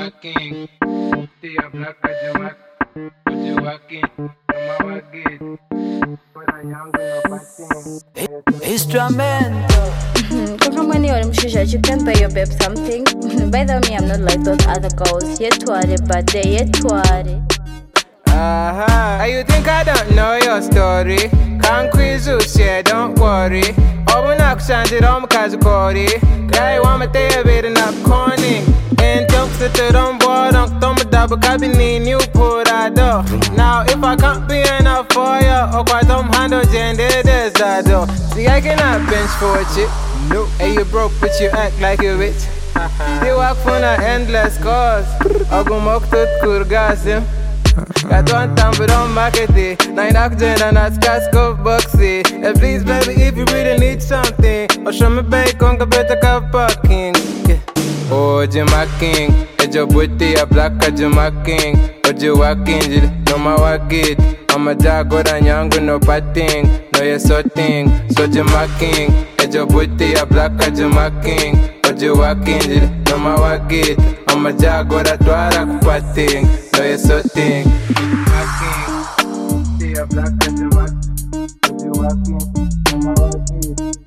king. Tia black ajumak. Ujuwakin. Kamawagit. Kuna yangu no patin. Instrumento. Come when you're Mushisha, you can pay your babe something. By the way, I'm not like those other girls. Yet worry, but they yet worry. You think I don't know your story? Can't quiz you, share, don't worry. Open up, Shanti, don't cause Cody. Guy, want me to be enough corny. And talk to the dumb boy, don't come with double cabinet, you put out door. Now, if I can't be enough for you, or quite don't handle gender, there's that door. See, I cannot bench for a chick. No, hey, you broke, but you act like a bitch. You walk for an endless cause. I go mock to Kurgasim. Got one time, but don't market it. Nine oxygen and a casco boxy. And please, baby, if you really need something, or show me bacon, go better cup parking. Yeah. Oh, Jima King, your booty, a black Jima King. Oh, Jiwakin, no my wagit. I'm a jago and young, no patting. No, you're so thing. So, Jima King, your booty, a black Jima King. Oh, Jiwakin, no my wagit. I'm a jago that dwara kupating. No, you're so thing. Jima King, Tia black Jima. Oh, Jiwakin, no my wagit.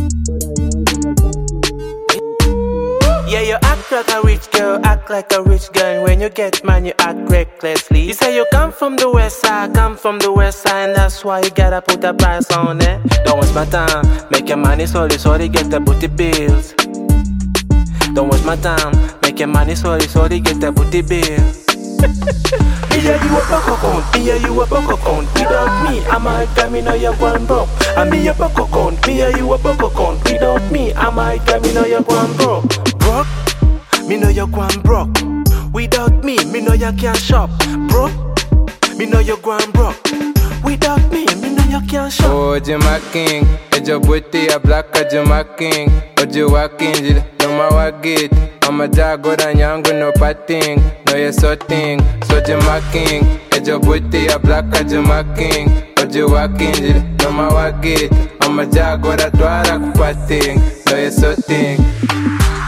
Yeah, you act like a rich girl, act like a rich girl. And when you get man, you act recklessly. You say you come from the west side, come from the west side, and that's why you gotta put a price on it. Don't waste my time, make your money slowly, slowly get the booty bills. Don't waste my time, make your money slowly, slowly get the booty bills. Yeah, you a buck account, yeah, you a buck account. Without me, I might come in, you're going broke. I mean, your buck account, yeah, you a buck account. Without me, I might come in, you're going broke. Broke? Me know you're going broke. Without me know you can't shop. Broke? Me know you're going broke. Without me know you can't shop. Oh, Jima King, your booty, a black Jima King. Oh, Jiwakin, no my wagit. I'm a jago and young, no patting. No, you're so thing. So, Jima King, your booty, a black Jima King. Oh, Jiwakin, no my wagit. I'm a jago that dwara kupating. No, you're so thing.